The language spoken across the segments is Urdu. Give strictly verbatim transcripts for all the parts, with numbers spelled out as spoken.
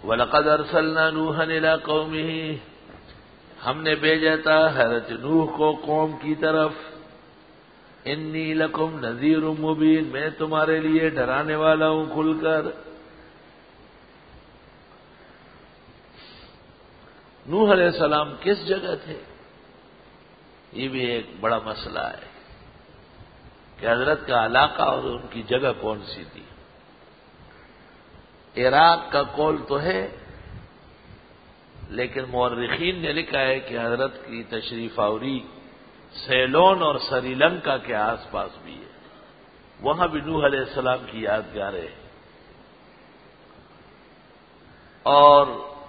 وَلَقَدْ أَرْسَلْنَا نُوحًا إِلَىٰ قَوْمِهِ، ہم نے بھیجا تھا حضرت نوح کو قوم کی طرف. انی لکم نذیر مبین، میں تمہارے لیے ڈرانے والا ہوں کھل کر. نوح علیہ السلام کس جگہ تھے؟ یہ بھی ایک بڑا مسئلہ ہے کہ حضرت کا علاقہ اور ان کی جگہ کون سی تھی. عراق کا قول تو ہے، لیکن مورخین نے لکھا ہے کہ حضرت کی تشریف آوری سیلون اور سری لنکا کے آس پاس بھی ہے، وہاں بھی نوح علیہ السلام کی یادگاریں ہیں. اور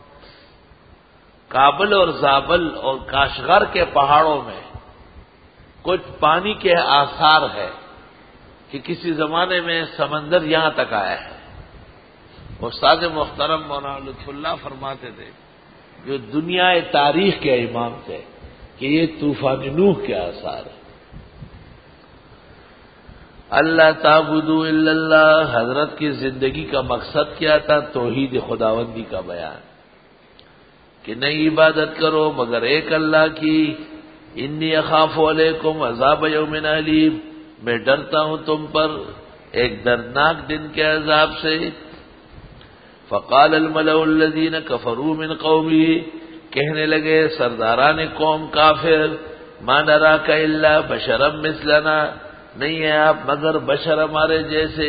کابل اور زابل اور کاشغر کے پہاڑوں میں کچھ پانی کے آثار ہے کہ کسی زمانے میں سمندر یہاں تک آیا ہے. استاد محترم مولانا لطف اللہ فرماتے تھے، جو دنیا تاریخ کے امام تھے، کہ یہ طوفان نوح کے آثار ہیں. اللہ تعبدوا الا اللہ، حضرت کی زندگی کا مقصد کیا تھا؟ توحید خداوندی کا بیان، کہ نہیں عبادت کرو مگر ایک اللہ کی. انی اخاف علیکم عذاب یوم علیم، میں ڈرتا ہوں تم پر ایک دردناک دن کے عذاب سے. فقال الملأ الذین کفروا من قومه، کہنے لگے سرداران قوم کافر، ما نراک الا بشرا مثلنا، نہیں ہے آپ مگر بشر ہمارے جیسے.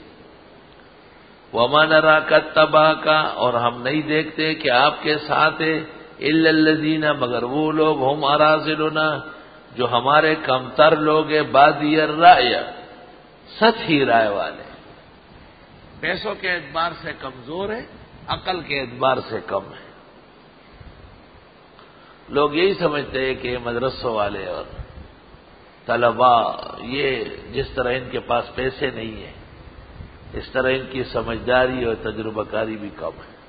وما نراک اتبعک، اور ہم نہیں دیکھتے کہ آپ کے ساتھ الا الذین، مگر وہ لوگ ہم اراذلنا، جو ہمارے کمتر لوگ ہیں، بادی الرأی، سطحی رائے والے، پیسوں کے اعتبار سے کمزور ہے، عقل کے اعتبار سے کم ہے. لوگ یہی سمجھتے ہیں کہ مدرسوں والے اور طلباء، یہ جس طرح ان کے پاس پیسے نہیں ہیں، اس طرح ان کی سمجھداری اور تجربہ کاری بھی کم ہے.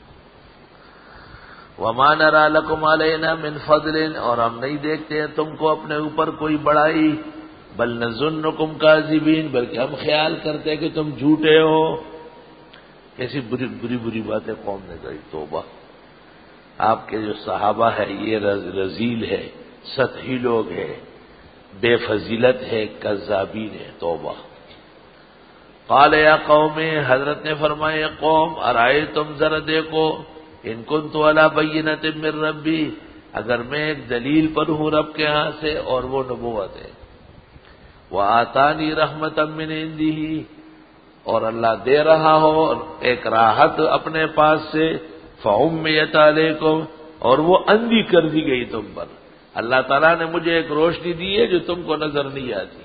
وَمَا نَرَىٰ لَكُمْ عَلَيْنَا مِنْ فَضْلٍ، اور ہم نہیں دیکھتے ہیں تم کو اپنے اوپر کوئی بڑائی. بل نظنکم کاذبین، بلکہ ہم خیال کرتے ہیں کہ تم جھوٹے ہو. کیسی بری بری بری باتیں قوم نے کہی. توبہ، آپ کے جو صحابہ ہے یہ رذیل ہے، سطحی لوگ ہیں، بے فضیلت ہے، کذابین ہے. توبہ. قال یا قوم، حضرت نے فرمایا قوم، ارائے تم ذرا دیکھو، ان کنت علی بینۃ من ربی، اگر میں ایک دلیل پر ہوں رب کے ہاں سے، اور وہ نبوت ہے. وآتانی رحمۃ من عنده، اور اللہ دے رہا ہو ایک راحت اپنے پاس سے. فعمیت علیکم، اور وہ اندھی کر دی گئی تم پر. اللہ تعالیٰ نے مجھے ایک روشنی دی ہے جو تم کو نظر نہیں آتی.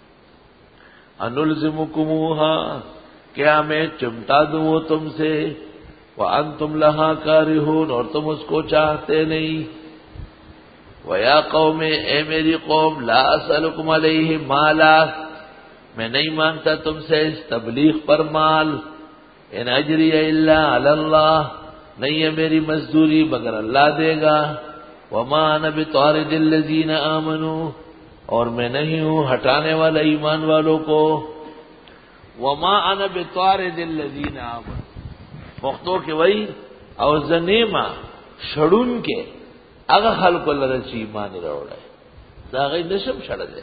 انلزمکموہا، کیا میں چمٹا دوں وہ تم سے؟ وانتم لہا کارہون، اور تم اس کو چاہتے نہیں. وَيَا قَوْمِ، اے میری قوم، لا اسألکم علیہ مالا، میں نہیں مانگتا تم سے اس تبلیغ پر مال. ان اجری الا علی اللہ، نہیں ہے میری مزدوری مگر اللہ دے گا. وما انا بطارد الذین آمنوا، اور میں نہیں ہوں ہٹانے والا ایمان والوں کو. وما انا بطارد الذین آمنوا، پختو کہ وہی او زنیما شڑون کے اگر خلق لرچ ایمان روڑے دا غی نشم شڑ دے.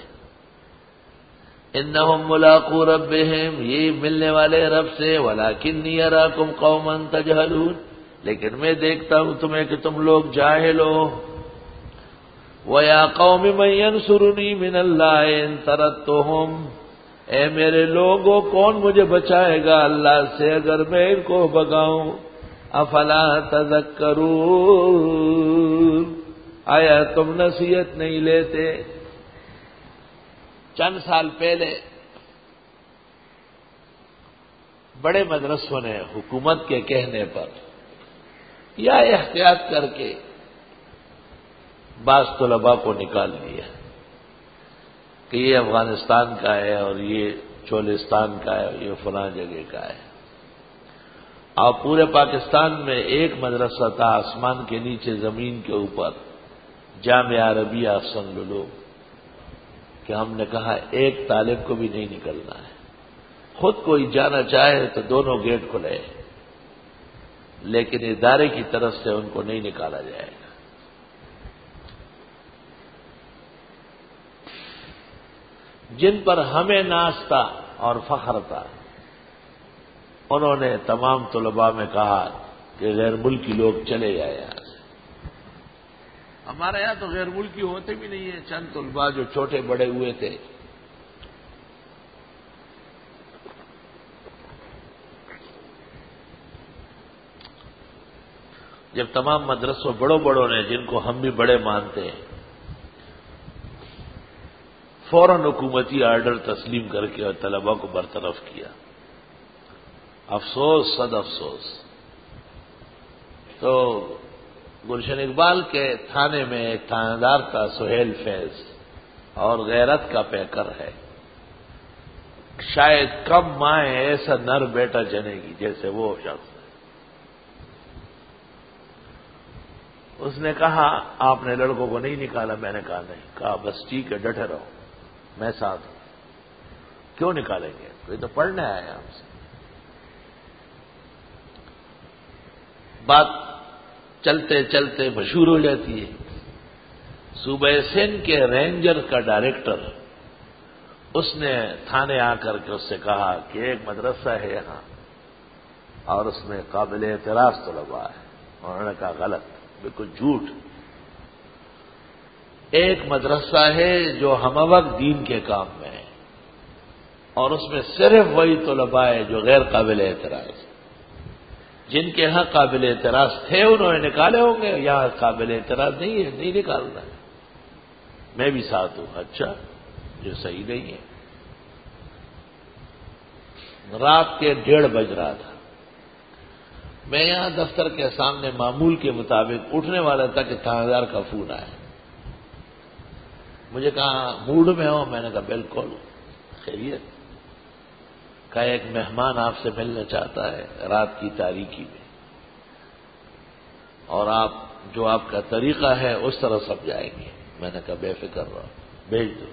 انہم ملاقو ربہم، یہ ملنے والے رب سے. ولکنی اراکم قوما تجہلون، لیکن میں دیکھتا ہوں تمہیں کہ تم لوگ جاہل ہو. وَيَا قَوْمِ مَن يَنصُرُنِي مِنَ اللَّهِ إِن طَرَدتُّهُمْ، اے میرے لوگوں کون مجھے بچائے گا اللہ سے اگر میں ان کو بگاؤں. افلا تذکرون، آیا تم نصیحت نہیں لیتے؟ چند سال پہلے بڑے مدرسوں نے حکومت کے کہنے پر یا احتیاط کر کے بعض طلباء کو نکال دیا کہ یہ افغانستان کا ہے اور یہ چولستان کا ہے اور یہ فلاں جگہ کا ہے. اور پورے پاکستان میں ایک مدرسہ تھا آسمان کے نیچے زمین کے اوپر، جامعہ عربیہ احسن لولو، کہ ہم نے کہا ایک طالب کو بھی نہیں نکلنا ہے. خود کوئی جانا چاہے تو دونوں گیٹ کھلے. لیکن ادارے کی طرف سے ان کو نہیں نکالا جائے گا۔ جن پر ہمیں ناز تھا اور فخر تھا، انہوں نے تمام طلباء میں کہا کہ غیر ملکی لوگ چلے جائیں یہاں سے۔ ہمارے یہاں تو غیر ملکی ہوتے بھی نہیں ہیں، چند طلباء جو چھوٹے بڑے ہوئے تھے۔ جب تمام مدرسوں بڑوں بڑوں نے، جن کو ہم بھی بڑے مانتے ہیں، فوراً حکومتی آرڈر تسلیم کر کے اور طلباء کو برطرف کیا، افسوس صد افسوس۔ تو گلشن اقبال کے تھانے میں ایک تھانہ دار تھا سہیل فیض، اور غیرت کا پیکر ہے، شاید کم مائیں ایسا نر بیٹا جنے گی جیسے وہ شخص۔ اس نے کہا آپ نے لڑکوں کو نہیں نکالا؟ میں نے کہا نہیں۔ کہا بس ٹھیک ہے، ڈٹے رہو، میں ساتھ ہوں۔ کیوں نکالیں گے؟ کوئی تو پڑھنے آیا ہم سے۔ بات چلتے چلتے مشہور ہو جاتی ہے۔ صوبہ سندھ کے رینجر کا ڈائریکٹر، اس نے تھانے آ کر کے اس سے کہا کہ ایک مدرسہ ہے یہاں اور اس میں قابل اعتراض طلباء ہے۔ انہوں نے کہا غلط، بالکل جھوٹ۔ ایک مدرسہ ہے جو ہم وقت دین کے کام میں ہے، اور اس میں صرف وہی طلباء ہے جو غیر قابل اعتراض، جن کے ہاں قابل اعتراض تھے انہوں نے نکالے ہوں گے، یہاں قابل اعتراض نہیں ہے، نہیں نکالنا ہے۔ میں بھی ساتھ ہوں۔ اچھا، جو صحیح نہیں ہے۔ رات کے ڈیڑھ بج رہا تھا، میں یہاں دفتر کے سامنے معمول کے مطابق اٹھنے والا تھا کہ تھانہ دار کا فون آیا۔ مجھے کہا موڈ میں ہو؟ میں نے کہا بالکل۔ خیریت؟ کہا ایک مہمان آپ سے ملنا چاہتا ہے رات کی تاریکی میں، اور آپ جو آپ کا طریقہ ہے اس طرح سب جائیں گے۔ میں نے کہا بے فکر رہو، بھیج دو۔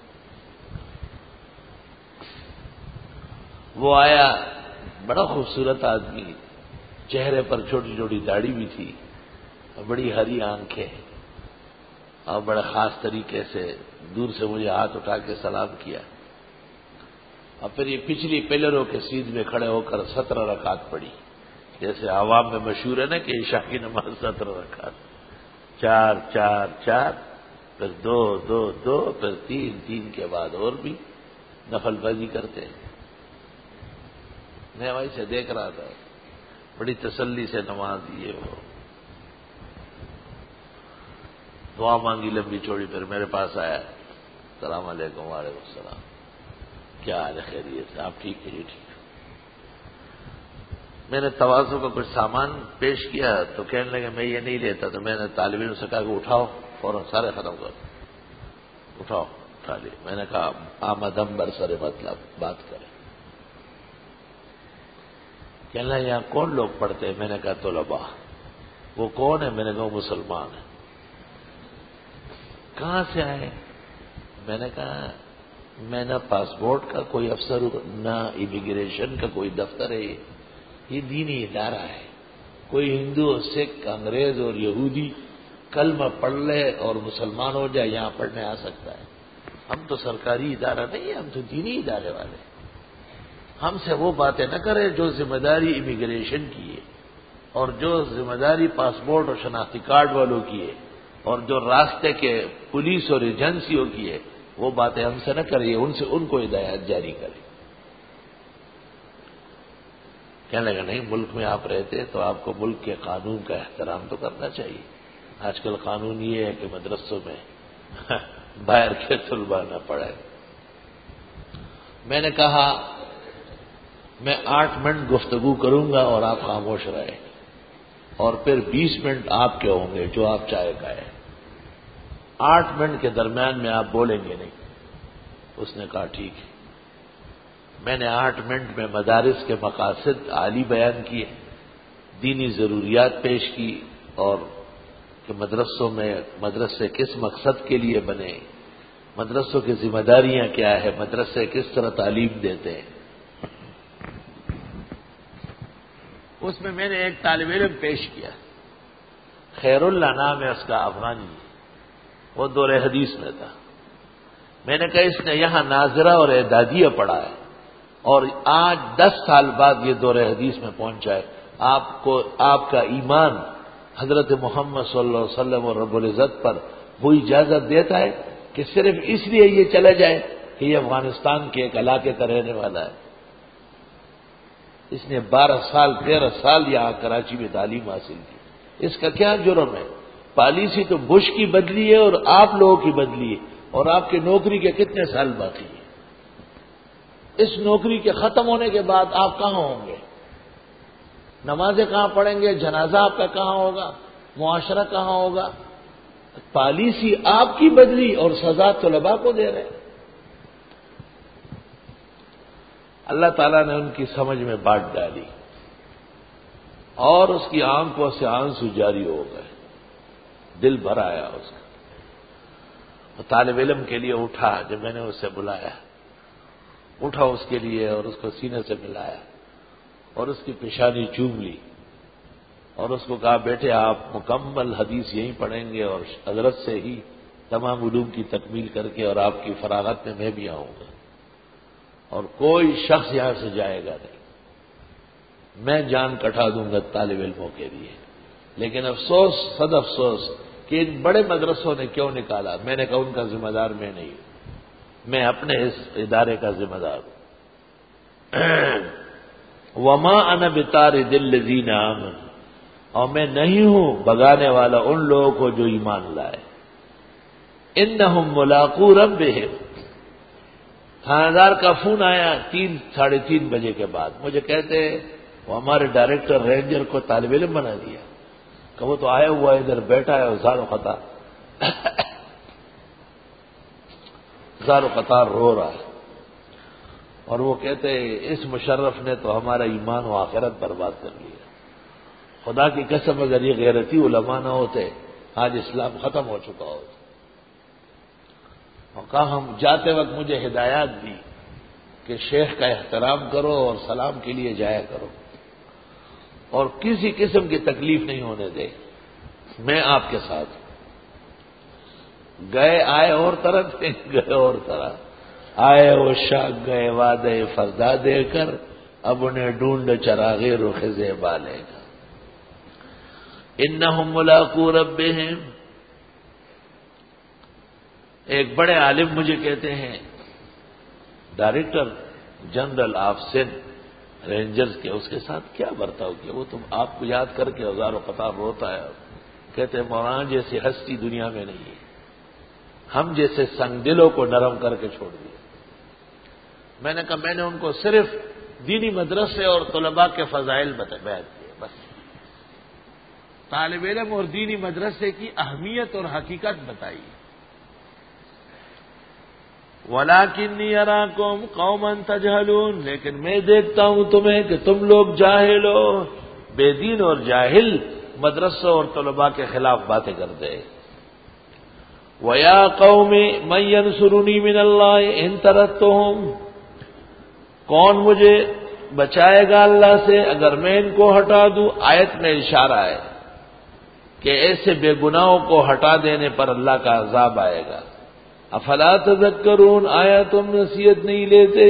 وہ آیا، بڑا خوبصورت آدمی، چہرے پر چھوٹی چھوٹی داڑھی بھی تھی، بڑی ہری آنکھیں، اور بڑے خاص طریقے سے دور سے مجھے ہاتھ اٹھا کے سلام کیا، اور پھر یہ پچھلی پلروں کے سیدھ میں کھڑے ہو کر سترہ رکعت پڑھی، جیسے عوام میں مشہور ہے نا کہ عشاء کی نماز سترہ رکعت، چار چار چار، پھر دو دو دو، پھر تین تین کے بعد اور بھی نفل بازی کرتے ہیں۔ میں وہیں سے دیکھ رہا تھا، بڑی تسلی سے نماز یہ وہ، دعا مانگی لمبی چوڑی، پھر میرے پاس آیا، السلام علیکم۔ وعلیکم السلام، کیا حال ہے؟ خیریت سے؟ آپ ٹھیک ہے؟ جی ٹھیک۔ میں نے تواضع کا کچھ سامان پیش کیا تو کہنے لگے میں یہ نہیں لیتا، تو میں نے طالب علم سے کہا کہ اٹھاؤ، فوراً سارے ختم کرو، اٹھاؤ، اٹھا لیے۔ میں نے کہا آمدم برسر مطلب بات کریں۔ کہنے لگے یہاں کون لوگ پڑھتے ہیں؟ میں نے کہا طلباء۔ وہ کون ہے؟ میں نے کہا مسلمان ہے۔ کہاں سے آئے؟ میں نے کہا میں نہ پاسپورٹ کا کوئی افسر ہوں، نہ امیگریشن کا کوئی دفتر ہے، یہ دینی ادارہ ہے۔ کوئی ہندو اور سکھ، انگریز اور یہودی کلمہ پڑھ لے اور مسلمان ہو جائے، یہاں پڑھنے آ سکتا ہے۔ ہم تو سرکاری ادارہ نہیں ہے، ہم تو دینی ادارے والے ہیں۔ ہم سے وہ باتیں نہ کرے جو ذمہ داری امیگریشن کی ہے، اور جو ذمہ داری پاسپورٹ اور شناختی کارڈ والوں کی ہے، اور جو راستے کے پولیس اور ایجنسیوں کی ہے، وہ باتیں ہم سے نہ کریے، ان سے ان کو ہدایات جاری کرے۔ کہنے لگا نہیں، ملک میں آپ رہتے تو آپ کو ملک کے قانون کا احترام تو کرنا چاہیے۔ آج کل قانون یہ ہے کہ مدرسوں میں باہر کے طلباء نہ پڑھے۔ میں نے کہا میں آٹھ منٹ گفتگو کروں گا اور آپ خاموش رہے، اور پھر بیس منٹ آپ کے ہوں گے جو آپ چاہے کہے، آٹھ منٹ کے درمیان میں آپ بولیں گے نہیں۔ اس نے کہا ٹھیک ہے۔ میں نے آٹھ منٹ میں مدارس کے مقاصد عالی بیان کیے، دینی ضروریات پیش کی، اور کہ مدرسوں میں مدرسے کس مقصد کے لیے بنے، مدرسوں کی ذمہ داریاں کیا ہے، مدرسے کس طرح تعلیم دیتے ہیں۔ اس میں میں نے ایک طالب علم پیش کیا، خیر اللہ نام ہے اس کا، افغانی، وہ دور حدیث میں تھا۔ میں نے کہا اس نے یہاں ناظرہ اور اعدادیہ پڑھا ہے اور آج دس سال بعد یہ دور حدیث میں پہنچا ہے، آپ کو آپ کا ایمان حضرت محمد صلی اللہ علیہ وسلم اور رب العزت پر وہ اجازت دیتا ہے کہ صرف اس لیے یہ چلا جائے کہ یہ افغانستان کے ایک علاقے کا رہنے والا ہے؟ اس نے بارہ سال تیرہ سال یہاں کراچی میں تعلیم حاصل کی، اس کا کیا جرم ہے؟ پالیسی تو بش کی بدلی ہے اور آپ لوگوں کی بدلی ہے، اور آپ کی نوکری کے کتنے سال باقی ہیں؟ اس نوکری کے ختم ہونے کے بعد آپ کہاں ہوں گے؟ نمازیں کہاں پڑھیں گے؟ جنازہ آپ کا کہاں ہوگا؟ معاشرہ کہاں ہوگا؟ پالیسی آپ کی بدلی اور سزا طلباء کو دے رہے ہیں۔ اللہ تعالیٰ نے ان کی سمجھ میں بانٹ ڈالی اور اس کی آنکھوں سے آنسو جاری ہو گئے، دل بھر آیا اس کا۔ وہ طالب علم کے لیے اٹھا، جب میں نے اسے بلایا اٹھا اس کے لیے اور اس کو سینے سے ملایا اور اس کی پیشانی چوم لی اور اس کو کہا بیٹے آپ مکمل حدیث یہیں پڑھیں گے اور حضرت سے ہی تمام علوم کی تکمیل کر کے، اور آپ کی فراغت میں میں بھی آؤں گا اور کوئی شخص یہاں سے جائے گا نہیں، میں جان کٹا دوں گا طالب علموں کے لیے۔ لیکن افسوس صد افسوس کہ ان بڑے مدرسوں نے کیوں نکالا؟ میں نے کہا ان کا ذمہ دار میں نہیں ہوں، میں اپنے اس ادارے کا ذمہ دار ہوں۔ وما انا بطارد الذین آمنوا، اور میں نہیں ہوں بگانے والا ان لوگوں کو جو ایمان لائے۔ انہم ملاقو ربہم، تھانیدار کا فون آیا تین ساڑھے تین بجے کے بعد، مجھے کہتے وہ ہمارے ڈائریکٹر رینجر کو طالب علم بنا دیا، کہ وہ تو آیا ہوا ادھر بیٹھا ہے اور زار و قطار زار و قطار رو رہا ہے، اور وہ کہتے اس مشرف نے تو ہمارا ایمان و آخرت برباد کر لیا۔ خدا کی قسم اگر یہ غیرتی علماء نہ ہوتے آج اسلام ختم ہو چکا ہوتا۔ اور کہا ہم جاتے وقت مجھے ہدایات دی کہ شیخ کا احترام کرو اور سلام کے لیے جایا کرو اور کسی قسم کی تکلیف نہیں ہونے دے، میں آپ کے ساتھ گئے آئے اور طرح تھے، گئے اور طرح آئے وہ شاہ گئے وعدے فردا دے کر، اب انہیں ڈھونڈ چراغے رخ زیبا لے گا۔ انہم ملاقو ربہم، ایک بڑے عالم مجھے کہتے ہیں director general of Sindh Rangers کے، اس کے ساتھ کیا برتاؤ کیا؟ وہ تم آپ کو یاد کر کے ہزاروں قطار روتا ہے، کہتے ہیں مولانا جیسی ہستی دنیا میں نہیں ہے، ہم جیسے سنگ دلوں کو نرم کر کے چھوڑ دیا۔ میں نے کہا میں نے ان کو صرف دینی مدرسے اور طلباء کے فضائل بیان کیے، بس طالب علم اور دینی مدرسے کی اہمیت اور حقیقت بتائی۔ وَلَٰكِنِّي أَرَاكُمْ قَوْمًا تَجْهَلُونَ، لیکن میں دیکھتا ہوں تمہیں کہ تم لوگ جاہل ہو، بے دین اور جاہل مدرسوں اور طلباء کے خلاف باتیں کرتے ہیں۔ وَيَا قَوْمِ مَن يَنصُرُنِي مِنَ اللَّهِ إِن طَرَدتُّهُمْ، کون مجھے بچائے گا اللہ سے اگر میں ان کو ہٹا دوں؟ آیت میں اشارہ ہے کہ ایسے بے گناہوں کو ہٹا دینے پر اللہ کا عذاب آئے گا۔ افلا تذکرون، آیا تم نصیحت نہیں لیتے؟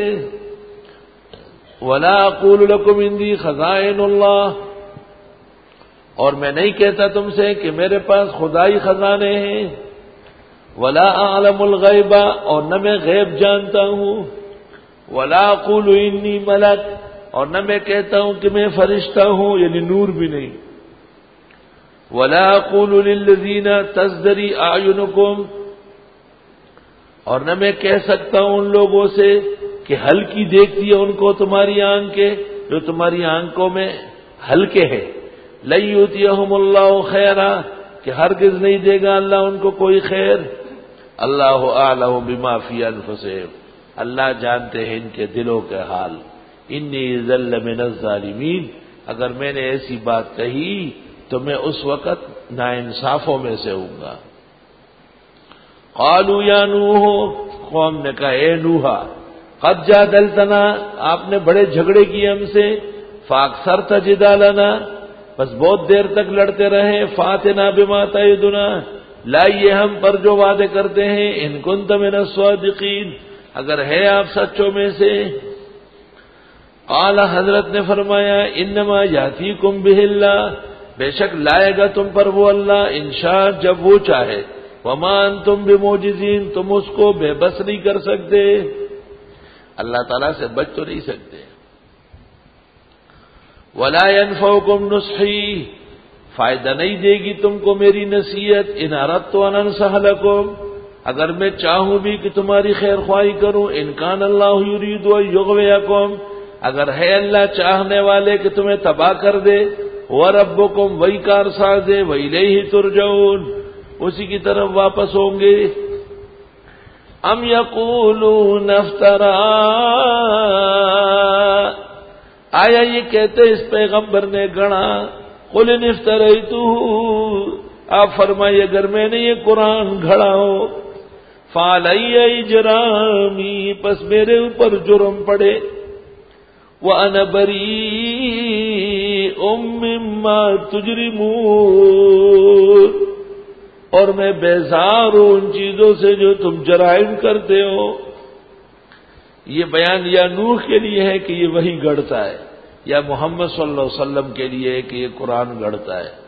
ولا اقول لکم عندی خزائن اللہ، اور میں نہیں کہتا تم سے کہ میرے پاس خدائی خزانے ہیں۔ ولا اعلم الغیب، اور نہ میں غیب جانتا ہوں۔ ولا اقول انی ملک، اور نہ میں کہتا ہوں کہ میں فرشتہ ہوں، یعنی نور بھی نہیں۔ ولا اقول للذین تزدری اعینکم، اور نہ میں کہہ سکتا ہوں ان لوگوں سے کہ ہلکی دیکھتی ہے ان کو تمہاری آنکھیں، جو تمہاری آنکھوں میں ہلکے ہیں۔ لن یؤتیہم اللہ خیرا، کہ ہرگز نہیں دے گا اللہ ان کو کوئی خیر۔ اللہ اعلم بما فی انفسہم، اللہ جانتے ہیں ان کے دلوں کے حال۔ انی اذا لمن الظالمین، اگر میں نے ایسی بات کہی تو میں اس وقت ناانصافوں میں سے ہوں گا۔ قالوا یا نوح، قوم نے کہا اے نوحا، قد جادلتنا، آپ نے بڑے جھگڑے کیے ہم سے، فاکثرت جدالنا، بس بہت دیر تک لڑتے رہے، فاتنا بما تعدنا، لائیے ہم پر جو وعدے کرتے ہیں، ان کنت من الصادقین، اگر ہے آپ سچوں میں سے۔ قال، حضرت نے فرمایا، انما یاتیکم بہ اللہ، بے شک لائے گا تم پر وہ اللہ، انشاء جب وہ چاہے، وما انتم بموجزین، تم اس کو بے بس نہیں کر سکتے، اللہ تعالیٰ سے بچ تو نہیں سکتے۔ ولا ينفعكم نصحی، فائدہ نہیں دے گی تم کو میری نصیحت، ان اردت ان انصح لکم، اگر میں چاہوں بھی کہ تمہاری خیر خواہی کروں، ان کان اللہ یرید ان یغویکم، اگر ہے اللہ چاہنے والے کہ تمہیں تباہ کر دے، وربکم، وہی کارساز ہے، والیہ ترجعون، اسی کی طرف واپس ہوں گے۔ ام یقولون افترا، آیا یہ کہتے اس پیغمبر نے گڑا، قل ان افتریتہ، آپ فرمائیے اگر میں نے یہ قرآن گھڑا ہو، فعلی اجرامی، پس میرے اوپر جرم پڑے، وَأَنَا بَرِيءٌ مِّمَّا تُجْرِمُونَ، اور میں بیزار ہوں ان چیزوں سے جو تم جرائم کرتے ہو۔ یہ بیان یا نوح کے لیے ہے کہ یہ وہی گڑھتا ہے، یا محمد صلی اللہ علیہ وسلم کے لیے ہے کہ یہ قرآن گڑھتا ہے۔